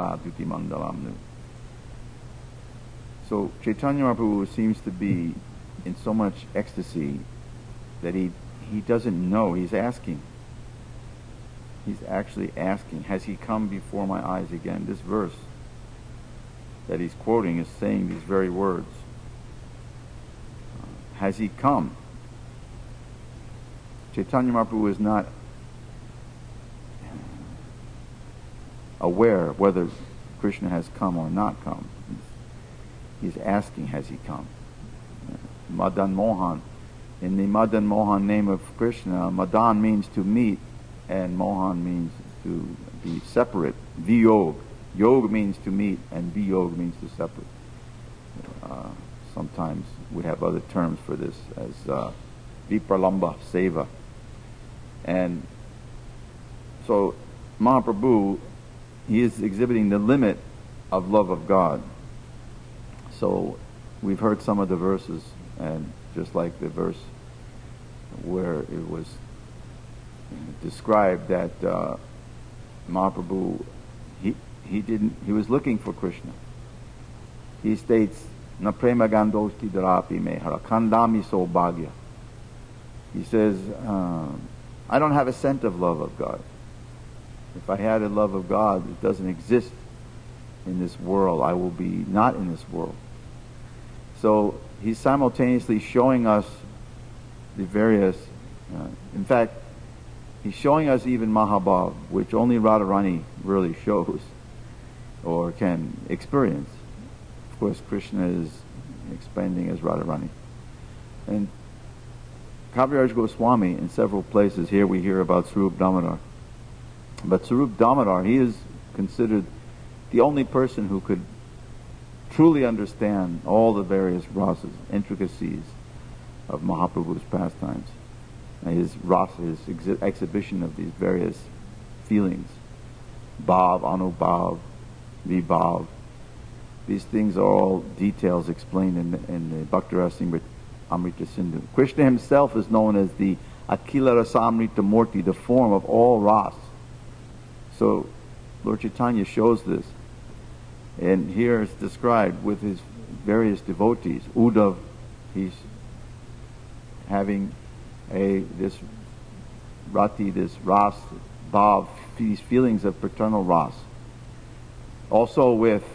Duti Mandalamnu. So Chaitanya Mahaprabhu seems to be in so much ecstasy that he doesn't know. He's asking. He's actually asking, has he come before my eyes again? This verse that he's quoting is saying these very words. Has he come? Chaitanya Mahaprabhu is not aware whether Krishna has come or not come. He's asking, has he come? Madan Mohan. In the Madan Mohan name of Krishna, Madan means to meet, and Mohan means to be separate. Viyog. Yog means to meet, and Viyog means to separate. Sometimes we have other terms for this as Vipralamba, Seva. And so Mahaprabhu, he is exhibiting the limit of love of God. So we've heard some of the verses, and just like the verse where it was described that Mahaprabhu, he was looking for Krishna. He states, Na prema gandosti dharapi me hara kandami so bhagya. He says, I don't have a scent of love of God. If I had a love of God, it doesn't exist in this world. I will be not in this world. So he's simultaneously showing us the various, in fact, he's showing us even Mahabhav, which only Radharani really shows or can experience. Of course, Krishna is expanding as Radharani. And Kaviraj Goswami, in several places, here we hear about Sarup Damodar. But Sarup Damodar, he is considered the only person who could truly understand all the various rasas, intricacies of Mahaprabhu's pastimes. And his rasa, his exhibition of these various feelings. Bhav, Anubhav, Vibhav. These things are all details explained in the Bhakti-rasa Amrita Sindhu. Krishna himself is known as the Akila Rasamrita Murti, the form of all ras. So Lord Chaitanya shows this. And here it's described with his various devotees. Uddhav, he's having this rati, this ras, bhav, these feelings of paternal ras. Also with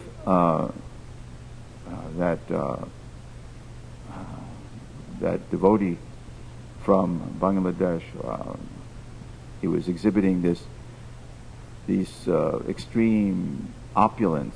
that devotee from Bangladesh, he was exhibiting these extreme opulence.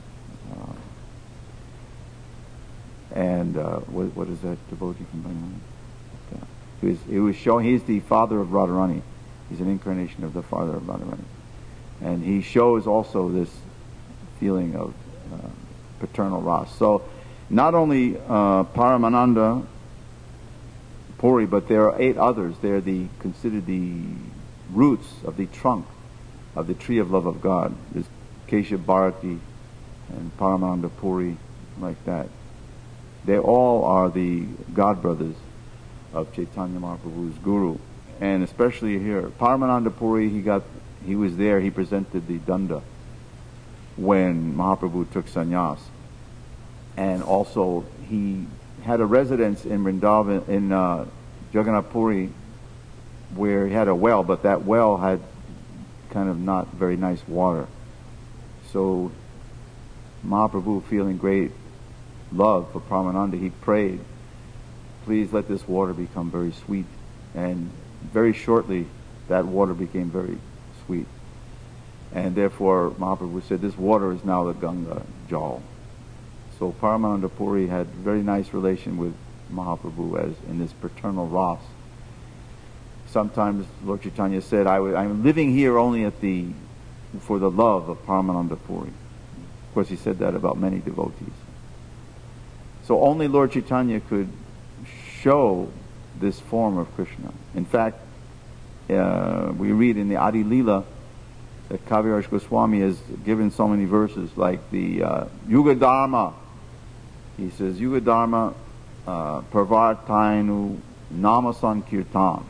What is that devotee from Bangladesh? He was showing, he's the father of Radharani. He's an incarnation of the father of Radharani. And he shows also this feeling of paternal ras. So not only Paramananda Puri, but there are 8 others. They're considered the roots of the trunk of the tree of love of God. There's Keshav Bharati and Paramananda Puri, like that. They all are the god brothers of Chaitanya Mahaprabhu's guru. And especially here, Paramananda Puri, he was there, he presented the danda when Mahaprabhu took sannyas. And also he had a residence in Vrindavan, in Jagannath Puri, where he had a well, but that well had kind of not very nice water. So Mahaprabhu, feeling great love for Paramananda, he prayed, please let this water become very sweet. And very shortly that water became very sweet. And therefore Mahaprabhu said, this water is now the Ganga Jal. So Paramananda Puri had a very nice relation with Mahaprabhu as in this paternal ras. Sometimes Lord Chaitanya said, I'm living here only for the love of Paramananda Puri. Of course he said that about many devotees. So only Lord Chaitanya could show this form of Krishna. In fact, we read in the Adi Leela that Kaviraj Goswami has given so many verses, like the Yuga Dharma. He says, Yuga Dharma Pravartainu Nama Sankirtan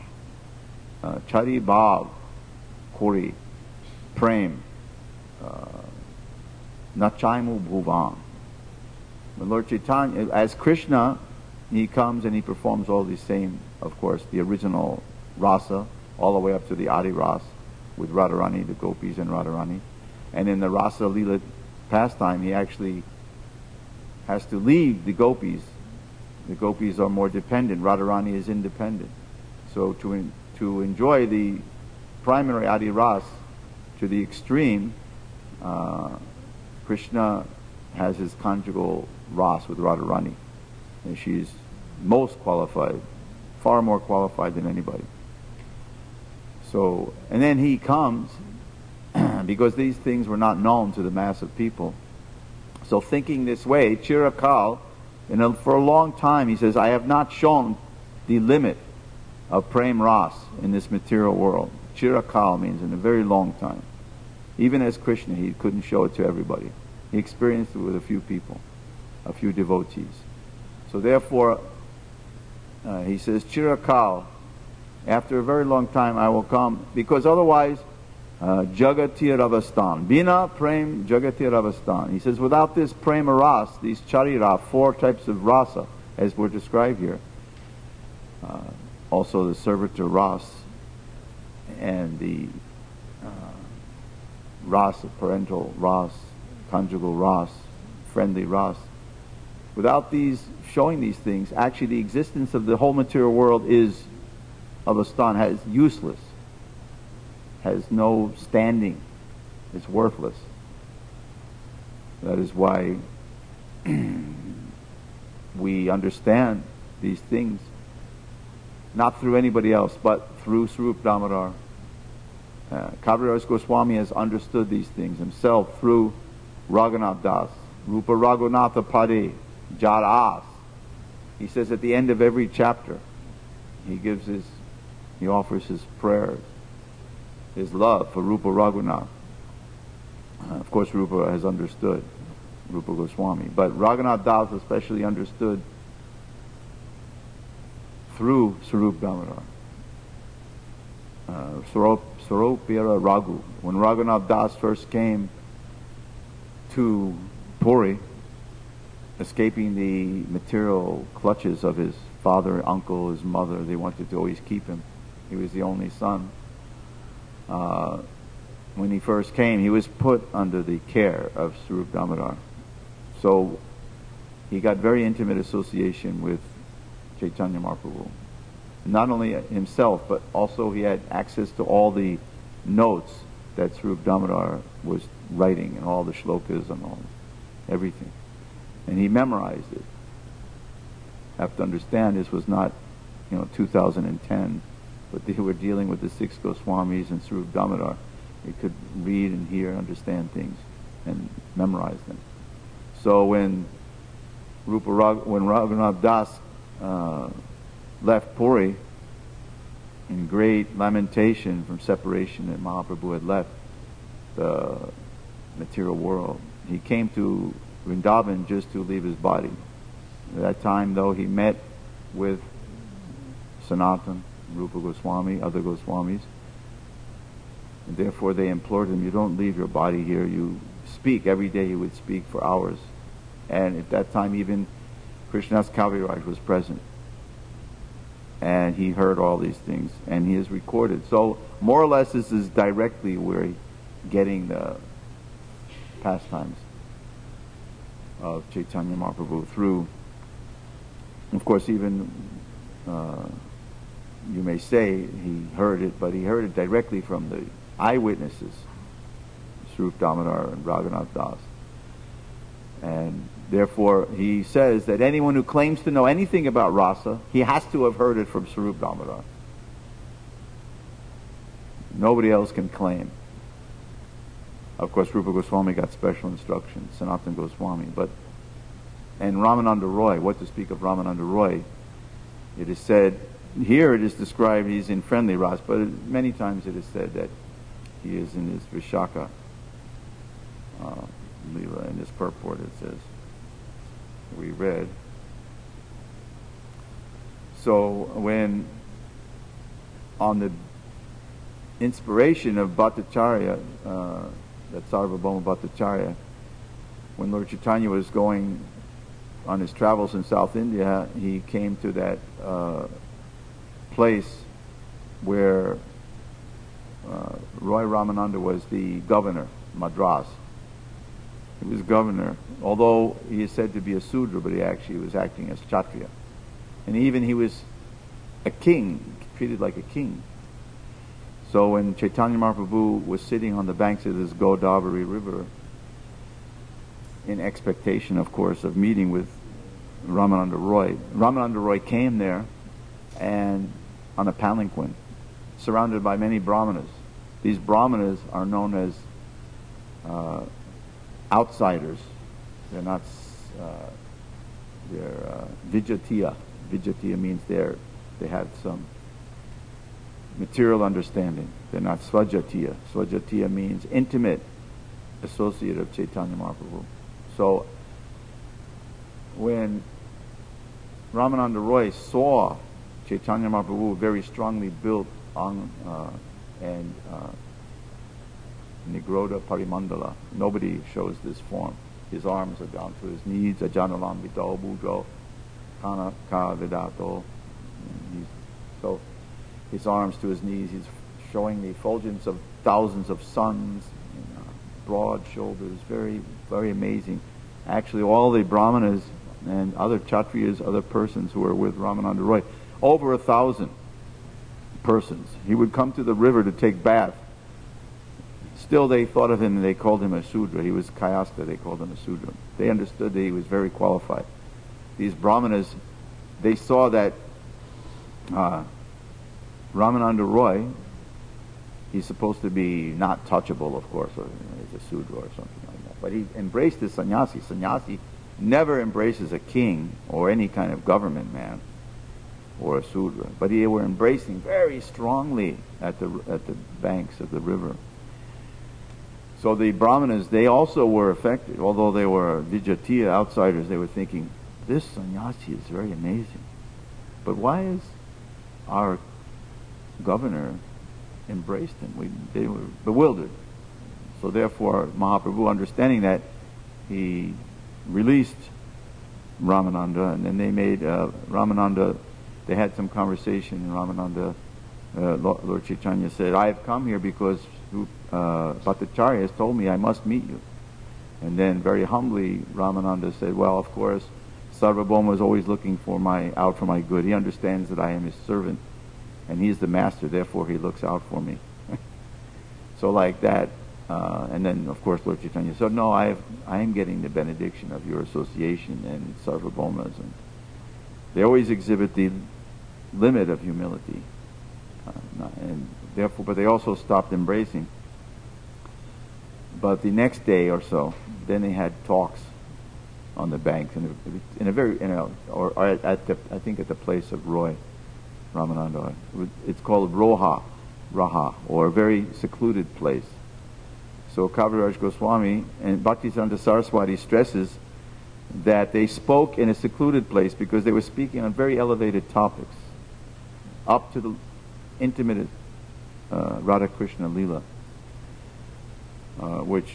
Chari Bhav Kori Prem Nachaimu Bhuvan. When Lord Chaitanya, as Krishna, he comes and he performs all these same, of course, the original rasa, all the way up to the Adi Ras with Radharani, the gopis and Radharani. And in the Rasa Lila pastime, he actually has to leave the gopis. The gopis are more dependent. Radharani is independent. So to enjoy the primary Adi Ras to the extreme, Krishna has his conjugal Ras with Radharani. And she's most qualified, far more qualified than anybody. So, and then he comes, because these things were not known to the mass of people. So thinking this way, Chirakal, for a long time he says, I have not shown the limit of Prem Ras in this material world. Chirakal means in a very long time. Even as Krishna, he couldn't show it to everybody. He experienced it with a few people, a few devotees. So therefore, he says, Chirakal, after a very long time I will come, because otherwise, Jagatir Avastan. Bina Prem Jagatir Avastan. He says, without this Prema Ras, these Charira, 4 types of rasa, as were described here, also the servitor Ras, and the Ras, parental Ras, conjugal Ras, friendly Ras. Without these, showing these things, actually the existence of the whole material world is, Avastan, has useless, has no standing, it's worthless. That is why we understand these things, not through anybody else, but through Swarup Damodar. Kaviraj Goswami has understood these things himself through Raghunath Das, Rupa Raghunatha Pade, Jaras. He says at the end of every chapter, he offers his prayers, his love for Rupa Raghunath. Of course, Rupa has understood, Rupa Goswami, but Raghunath Das especially understood through Swarup Damodar. Swaropira Raghu. When Raghunath Das first came to Puri, escaping the material clutches of his father, uncle, his mother, they wanted to always keep him. He was the only son. When he first came, he was put under the care of Swarup Damodar. So he got very intimate association with Chaitanya Mahaprabhu. Not only himself, but also he had access to all the notes that Swarup Damodar was writing, and all the shlokas and all everything. And he memorized it. Have to understand, this was not, 2010, but they were dealing with the 6 Goswamis and Swarup Damodar. They could read and hear, understand things, and memorize them. So when Raghunath Das left Puri in great lamentation from separation that Mahaprabhu had left the material world, he came to Vrindavan just to leave his body. At that time, though, he met with Sanatan, Rupa Goswami, other Goswamis, and therefore they implored him, you don't leave your body here, you speak. Every day he would speak for hours. And at that time even Krishnadas Kaviraj was present. And he heard all these things, and he is recorded. So more or less this is directly where he's getting the pastimes of Chaitanya Mahaprabhu through, of course, even you may say he heard it, but he heard it directly from the eyewitnesses, Swarup Damodar and Raghunath Das. And therefore he says that anyone who claims to know anything about rasa, he has to have heard it from Swarup Damodar. Nobody else can claim. Of course, Rupa Goswami got special instruction, Sanatana Goswami, and Ramananda Roy, what to speak of Ramananda Roy, it is said, here it is described he's in friendly ras, but many times it is said that he is in his Vishaka Leela. In this purport it says, we read. So when, on the inspiration of Bhattacharya, that Sarvabhauma Bhattacharya, when Lord Chaitanya was going on his travels in South India, he came to that place where Roy Ramananda was the governor, Madras. He was governor, although he is said to be a Sudra, but he actually was acting as Kshatriya. And even he was a king, treated like a king. So when Chaitanya Mahaprabhu was sitting on the banks of this Godavari river, in expectation, of course, of meeting with Ramananda Roy, Ramananda Roy came there and on a palanquin, surrounded by many brahmanas. These brahmanas are known as outsiders. They're not. They're Vijatiya. Vijatiya means they have some material understanding. They're not Svajatiya. Svajatiya means intimate associate of Chaitanya Mahaprabhu. So when Ramananda Roy saw Chaitanya Mahaprabhu very strongly built and Nigroda Parimandala, nobody shows this form. His arms are down to his knees, Ajanalambito, Budro, Kana Ka Vedato. So his arms to his knees, he's showing the effulgence of thousands of suns, broad shoulders, very, very amazing. Actually, all the brahmanas and other kshatriyas, other persons who were with Ramananda Roy, over 1,000 persons. He would come to the river to take bath. Still, they thought of him and they called him a Sudra. He was Kayastha, they called him a Sudra. They understood that he was very qualified. These brahmanas, they saw that Ramananda Roy, he's supposed to be not touchable, of course, or he's a Sudra or something like that. But he embraced the sannyasi. Sannyasi never embraces a king or any kind of government man or a Sudra. But they were embracing very strongly at the banks of the river. So the brahmanas, they also were affected. Although they were Vijatiya outsiders, they were thinking, this sannyasi is very amazing. But why is our governor embraced him? They were bewildered. So therefore, Mahaprabhu, understanding that, he released Ramananda, and then they made Ramananda, they had some conversation, and Ramananda, Lord Chaitanya said, I have come here because Bhattacharya has told me I must meet you. And then very humbly, Ramananda said, well, of course, Sarvabhauma is always looking out for my good. He understands that I am his servant, and he is the master, therefore he looks out for me. So like that, and then of course Lord Chaitanya said, no, I am getting the benediction of your association and Sarvabhaumas. And they always exhibit the limit of humility. And therefore, but they also stopped embracing. But the next day or so, then they had talks on the banks, I think at the place of Roy Ramananda. It's called Raha, or a very secluded place. So Kaviraj Goswami and Bhaktisiddhanta Saraswati stresses that they spoke in a secluded place because they were speaking on very elevated topics, up to the intimate Radha Krishna Leela, which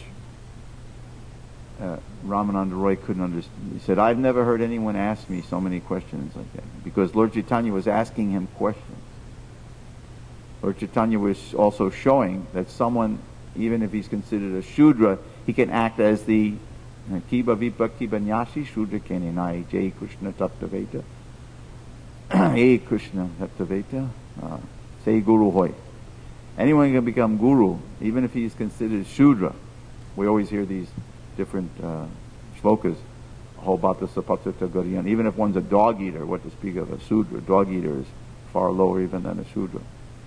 Ramananda Roy couldn't understand. He said, I've never heard anyone ask me so many questions like that, because Lord Chaitanya was asking him questions. Lord Chaitanya was also showing that someone, even if he's considered a Shudra, he can act as the Kiba Vipakti Banyashi Shudra Kenenai Jai Krishna Tattaveta. Hey Krishna Tattaveta. Say Guru Hoy. Anyone can become Guru, even if he is considered Shudra. We always hear these different shlokas. Hobata Sapatata Gariyan. Even if one's a dog eater, what to speak of a Sudra? Dog eater is far lower even than a Shudra.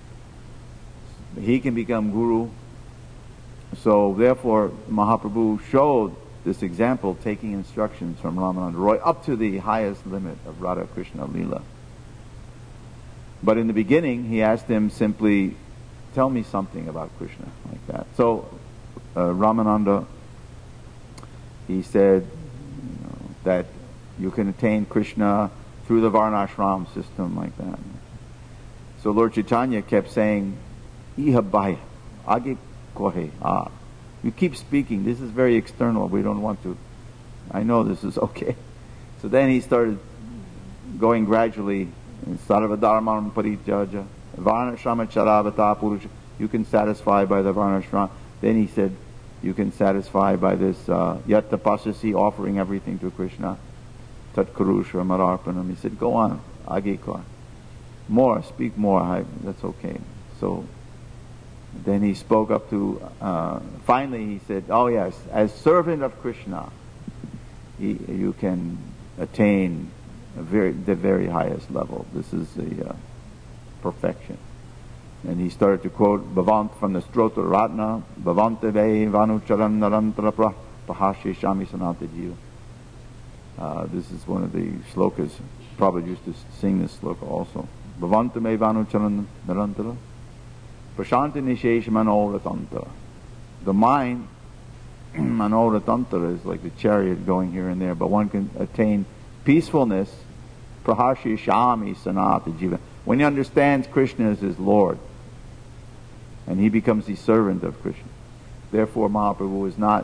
He can become Guru. So therefore, Mahaprabhu showed this example, taking instructions from Ramananda Roy up to the highest limit of Radha Krishna Leela. But in the beginning, he asked him simply, tell me something about Krishna, like that. So Ramananda, he said that you can attain Krishna through the Varnashram system, like that. So Lord Chaitanya kept saying, Iha bhaya, age kohe, you keep speaking. This is very external. We don't want to I know this is okay. So then he started going gradually. Sarvadharman parityaja, varnashrama charavata purusha. You can satisfy by the varnashrama. Then he said, you can satisfy by this yatta pasasi, offering everything to Krishna. Tat kurusha mararpanam. He said, go on, agikar. More, speak more. That's okay. So then he spoke up to, finally he said, oh yes, as servant of Krishna, you can attain the very highest level. This is the perfection. And he started to quote Bhavant from the Strotra Ratna, Bhavante ve vanucharan narantara prahashi shami sanata jiva. This is one of the slokas. Prabhupada used to sing this sloka also. Bhavante me vanucharan narantara prashanti nishesh manoratantara. The mind, manoratantara, is like the chariot going here and there, but one can attain peacefulness, prahashi shami sanata jiva. When he understands Krishna as his Lord, and he becomes the servant of Krishna. Therefore Mahaprabhu was not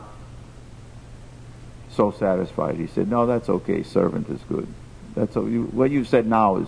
so satisfied. He said, no, that's okay, servant is good. That's what you said now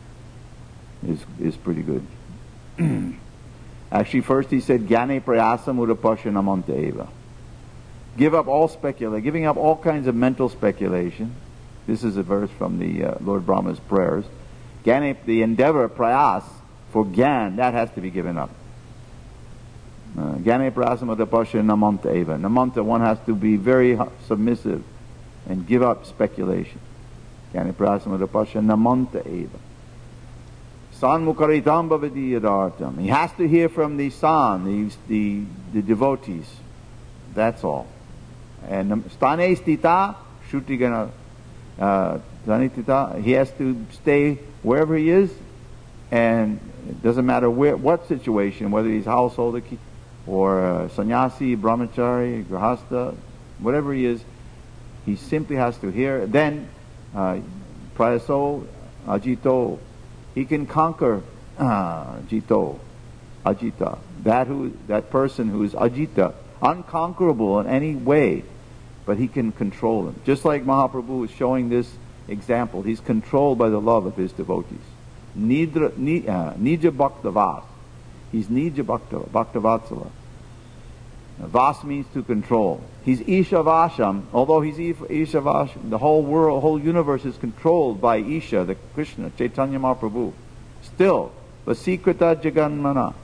is pretty good. Actually, first he said, Gyane prayasam udapasya namanta eva. Give up all speculation, giving up all kinds of mental speculation. This is a verse from the Lord Brahma's prayers. Gyane, the endeavor, prayas, for gyan, that has to be given up. Gyane prayasam udapasya namanta eva. Namanta, one has to be very submissive and give up speculation. Gyane prayasam udapasya namanta eva. San mukaritam bhavadiyadartam. He has to hear from the san, the devotees. That's all. And stane stita shutigana stita. He has to stay wherever he is, and it doesn't matter what situation, whether he's household or sannyasi, brahmachari, grahasta, whatever he is, he simply has to hear. Then prayaso ajito. He can conquer Jito, Ajita. That person who is Ajita, unconquerable in any way, but he can control him. Just like Mahaprabhu is showing this example, he's controlled by the love of his devotees. Nija Bhaktavas. He's Nija Bhaktavatsala. Vas means to control. He's Ishavasham. Although he's Ishavasham, the whole world, whole universe is controlled by Isha, the Krishna, Chaitanya Mahaprabhu. Still, Vasikrita Jaganmana.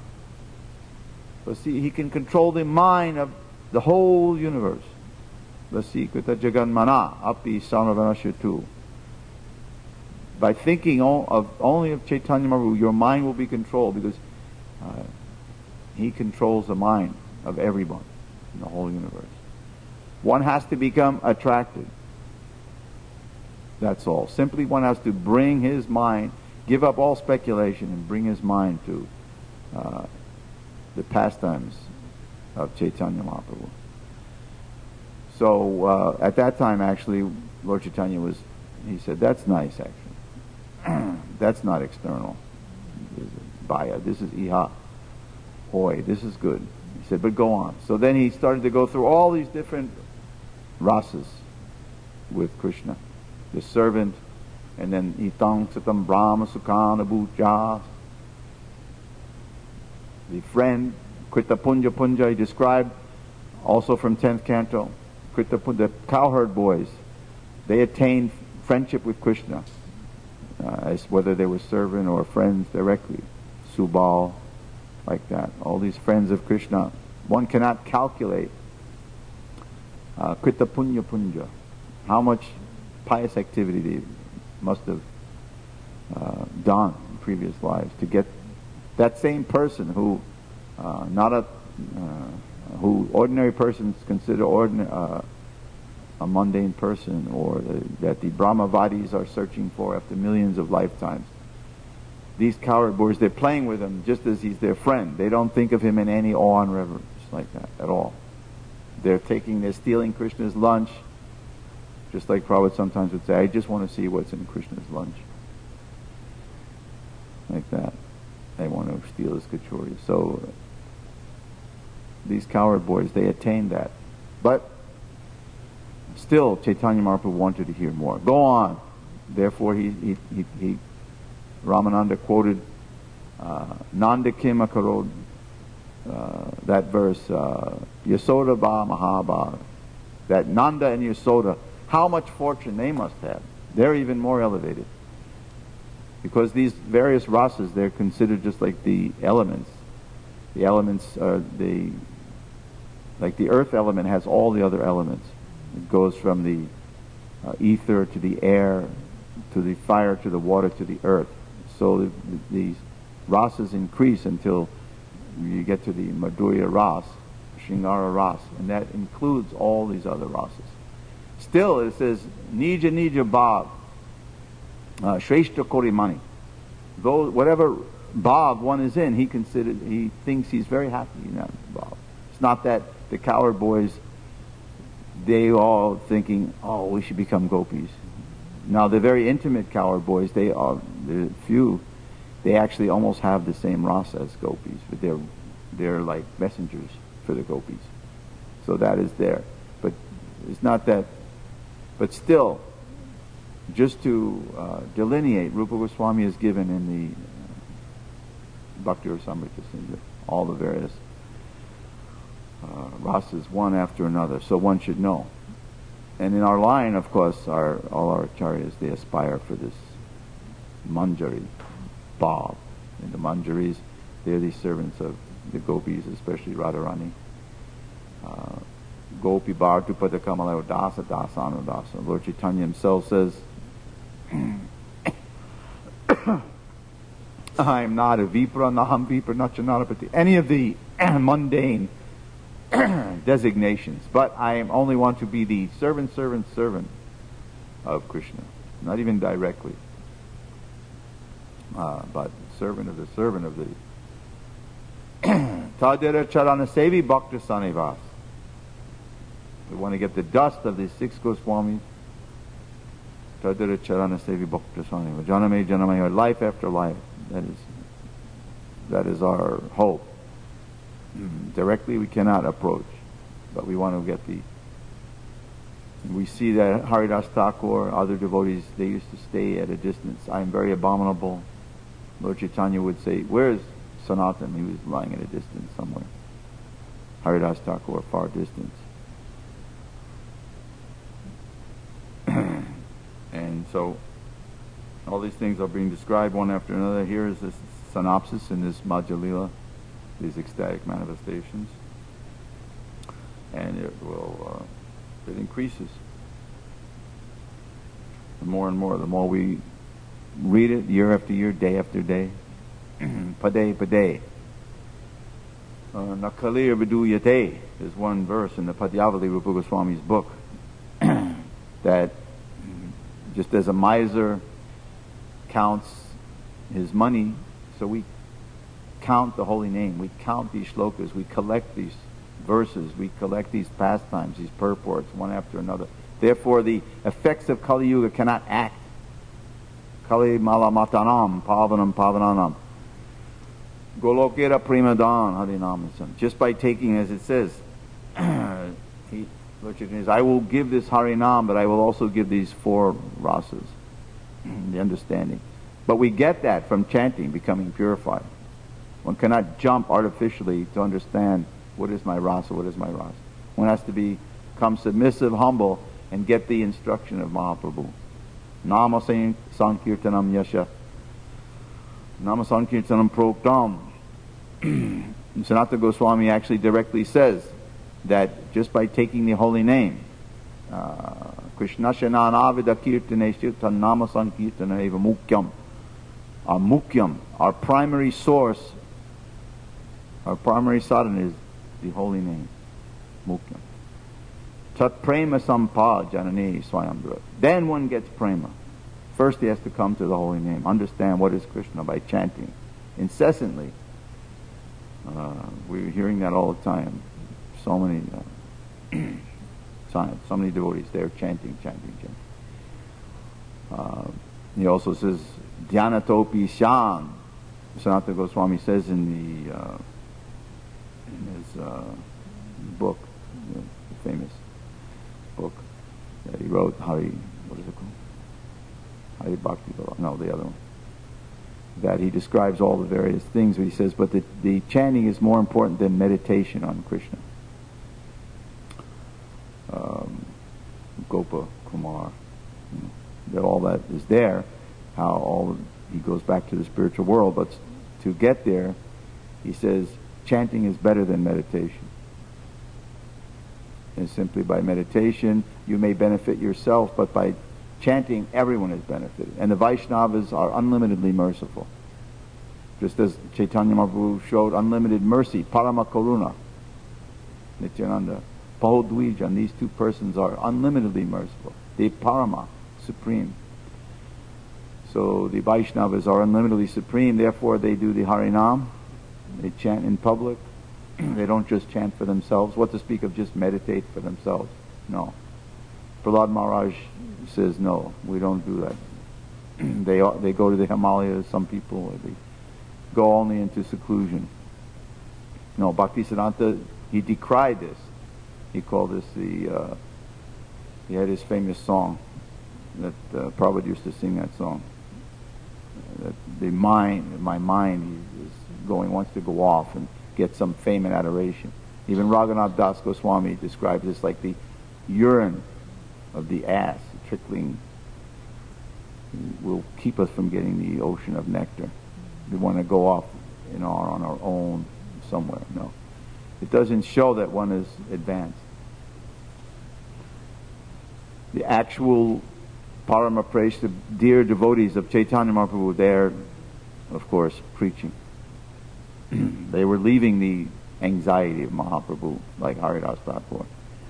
He can control the mind of the whole universe. Vasikrita Jaganmana, Api Samavanashatu. By thinking only of Chaitanya Mahaprabhu, your mind will be controlled, because he controls the mind of everyone in the whole universe. One has to become attracted. That's all. Simply one has to bring his mind, give up all speculation, and bring his mind to the pastimes of Chaitanya Mahaprabhu. So at that time, actually, Lord Chaitanya he said, that's nice, actually. That's not external. This is Baya. This is Iha. Hoy. This is good. He said, but go on. So then he started to go through all these different rasas with Krishna. The servant, and then Itang Satam Brahma Sukhana Bhuja. The friend, Krita Punja Punja, he described also from 10th canto. The cowherd boys, they attained friendship with Krishna, as whether they were servant or friends directly. Subal, like that. All these friends of Krishna. One cannot calculate Krita Punya Punja, how much pious activity they must have done in previous lives to get that same person who who ordinary persons consider a mundane person, or that the Brahmavadis are searching for after millions of lifetimes. These cowherd boys, they're playing with him just as he's their friend. They don't think of him in any awe and reverence like that at all. They're stealing Krishna's lunch, just like Prabhupada sometimes would say, I just want to see what's in Krishna's lunch. Like that. They want to steal his kachori. So these cowherd boys, they attained that. But Still, Chaitanya Mahaprabhu wanted to hear more. Go on. Therefore, Ramananda quoted Nanda Kim Akarod, that verse, Yasoda Ba Mahaba, that Nanda and Yasoda, how much fortune they must have. They're even more elevated. Because these various rasas, they're considered just like the elements. The elements are like the earth element has all the other elements. It goes from the ether to the air, to the fire, to the water, to the earth. So these rasas increase until you get to the Madhurya ras, Shringara ras, and that includes all these other rasas. Still, it says, Nija Nija Bhav, Shrestha Korimani. Though whatever bhav one is in, he thinks he's very happy in that bhav. It's not that the cowherd boys, they all thinking, oh, we should become gopis. Now, the very intimate cowherd boys, they actually almost have the same rasa as gopis, but they're like messengers for the gopis. So that is there. But it's not that. But still, just to delineate, Rupa Goswami is given in the Bhakti Rasamrita Sindhu all the various rasas one after another, so one should know. And in our line, of course, all our acharyas, they aspire for this manjari, bhav. And the manjaris, they're the servants of the gopis, especially Radharani. Gopi Bhartu Padakamalaya Dasa Dasanu Dasa. Lord Chaitanya himself says, I am not a Vipra, Naham Vipra, Nachanarapati, any of the mundane designations, but I only want to be the servant of Krishna. Not even directly, but servant of the Tadira Charana Sevi Bhakta Sanivas. We want to get the dust of the 6 Goswamis. Tadira Charana Sevi Bhakta Sanivas. Janame, life after life. That is our hope. Directly we cannot approach, but we want to get we see that Haridas Thakur, other devotees, they used to stay at a distance. I am very abominable. Lord Chaitanya would say, where's Sanatan? He was lying at a distance somewhere. Haridas Thakur, far distance. And so all these things are being described one after another. Here is this synopsis in this Madhya Lila, these ecstatic manifestations, and it increases. The more and more, the more we read it year after year, day after day, pade. Nakalir viduyate is one verse in the Padyavali Rupa Goswami's book that just as a miser counts his money, so we count the holy name, we count these shlokas, we collect these verses, we collect these pastimes, these purports, one after another. Therefore, the effects of Kali Yuga cannot act. Kali malamatanam, pavanam, pavananam. Golokera primadan, harinam. Just by taking, as it says, I will give this harinam, but I will also give these 4 rasas, the understanding. But we get that from chanting, becoming purified. One cannot jump artificially to understand what is my rasa, what is my rasa. One has to become submissive, humble, and get the instruction of Mahaprabhu. Nama Sankirtanam Yasha. Nama Sankirtanam Proktam. Sanatana Goswami actually directly says that just by taking the holy name, Krishna Shananavida Kirtaneshu Nama Sankirtana Eva Mukyam. Our mukyam, our primary source, our primary sadhana is the holy name, mukyam. Tat prema sampa janani swayamdra. Then one gets prema. First he has to come to the holy name, understand what is Krishna by chanting incessantly. We're hearing that all the time. So many so many devotees, they're chanting. He also says, Dhyanatopi Shan. Sanatana Goswami says in his book, the famous book, He wrote Hari, what is it called? Hari Bhakti, no, the other one. That he describes all the various things, but he says, but the chanting is more important than meditation on Krishna. Gopa, Kumar, that all that is there, he goes back to the spiritual world, but to get there, he says, chanting is better than meditation. And simply by meditation, you may benefit yourself, but by chanting, everyone is benefited. And the Vaishnavas are unlimitedly merciful. Just as Chaitanya Mahaprabhu showed unlimited mercy, Parama Karuna, Nityananda, Pahodvijan, these two persons are unlimitedly merciful. They Parama, supreme. So the Vaishnavas are unlimitedly supreme, therefore they do the Harinam, they chant in public. They don't just chant for themselves. What to speak of just meditate for themselves? No. Prahlad Maharaj says, no, we don't do that. They go to the Himalayas, some people, they go only into seclusion. No, Bhaktisiddhanta, he decried this. He called this he had his famous song that Prabhupada used to sing that song. That my mind wants to go off and get some fame and adoration. Even Raghunath Das Goswami describes this like the urine of the ass trickling will keep us from getting the ocean of nectar. We want to go off on our own somewhere. No. It doesn't show that one is advanced. The actual Paramapresh, the dear devotees of Chaitanya Mahaprabhu, they're, of course, preaching. They were leaving the anxiety of Mahaprabhu, like Haridas Thakur.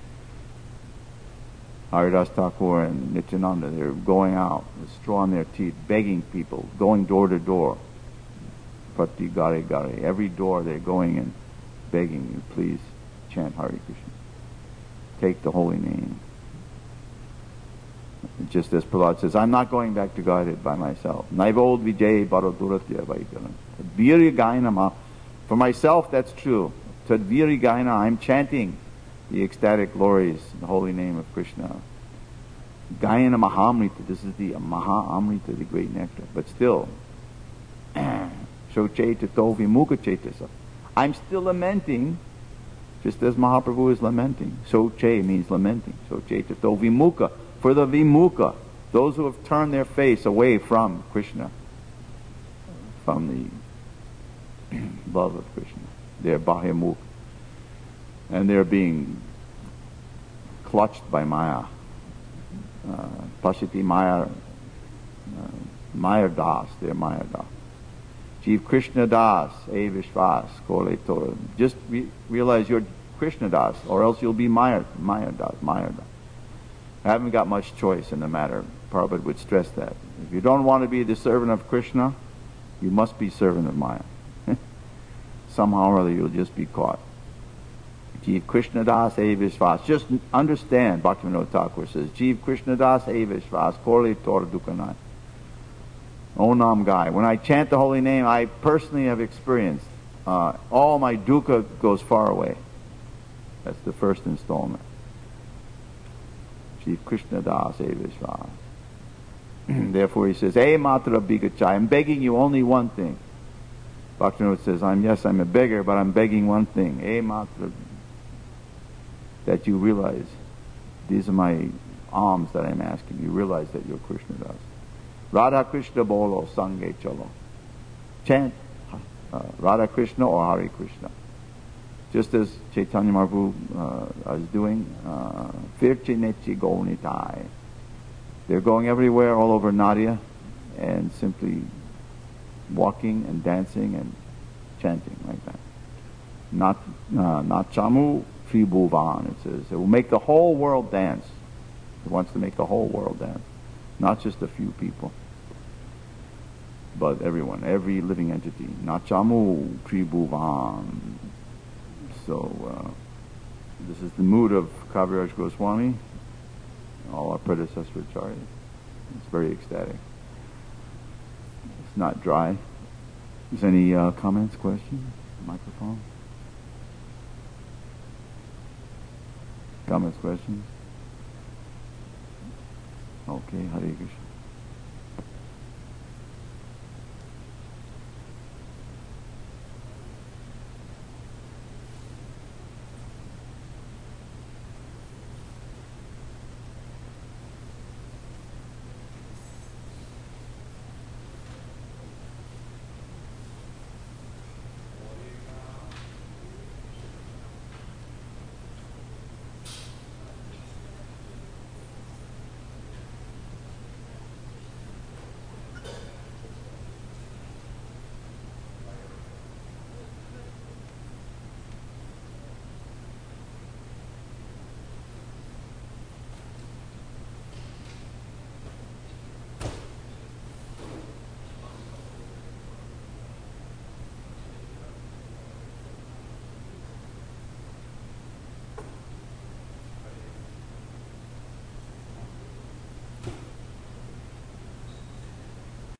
Haridas Thakur and Nityananda, they're going out with straw in their teeth, begging people, going door to door. Prati Gare Gare. Every door they're going and begging you, please chant Hare Krishna. Take the holy name. Just as Prahlad says, I'm not going back to Godhead by myself. Naivod Vijay Bharaduratiya Vaikaram. Tadviri Gainama. For myself, that's true. Tadviri Gaina, I'm chanting the ecstatic glories, the holy name of Krishna. Gayana Mahamrita, this is the Mahamrita, the great nectar. But still, Shocheta Tovi Mukha Chetasa. I'm still lamenting, just as Mahaprabhu is lamenting. Soche means lamenting. Socheta Tovi Mukha. For the Vimukha, those who have turned their face away from Krishna, from the love of Krishna. They're Bahyamukha. And they're being clutched by Maya. Pashiti Maya, Maya Das, they're Maya Das. Jeev Krishna Das, E Vishvas, Kole Torah. Just realize you're Krishna Das, or else you'll be Maya Das. I haven't got much choice in the matter. Prabhupada would stress that. If you don't want to be the servant of Krishna, you must be servant of Maya. Somehow or other you'll just be caught. Jeev Krishna Das E Vishvas. Just understand, Bhaktivinoda Thakur says, Jeev Krishna Das E Vishvas, Kole Tor Dukanai. O Nam Gai. When I chant the holy name, I personally have experienced all my dukkha goes far away. That's the first installment. Jeev Krishna Das E Vishvas. Therefore he says, E Matra Bigachai. I'm begging you only one thing. Bhaktivinoda says, I'm a beggar, but I'm begging one thing. E Matra. That you realize, these are my alms that I'm asking. You realize that you're Krishna Das. Radha Krishna Bolo Sange Chalo. Chant Radha Krishna or Hare Krishna. Just as Chaitanya Mahaprabhu is doing, Firchi Nechi Gonitai. They're going everywhere, all over Nadia, and simply walking and dancing and chanting like that. Nachamu Tribhuvan, it says. It will make the whole world dance. It wants to make the whole world dance. Not just a few people, but everyone, every living entity. Nachamu Tribhuvan. So, this is the mood of Kaviraj Goswami, all our predecessor acharyas. It's very ecstatic. It's not dry. Is there any comments, questions? Microphone? Comments, questions? Okay, Hare Krishna.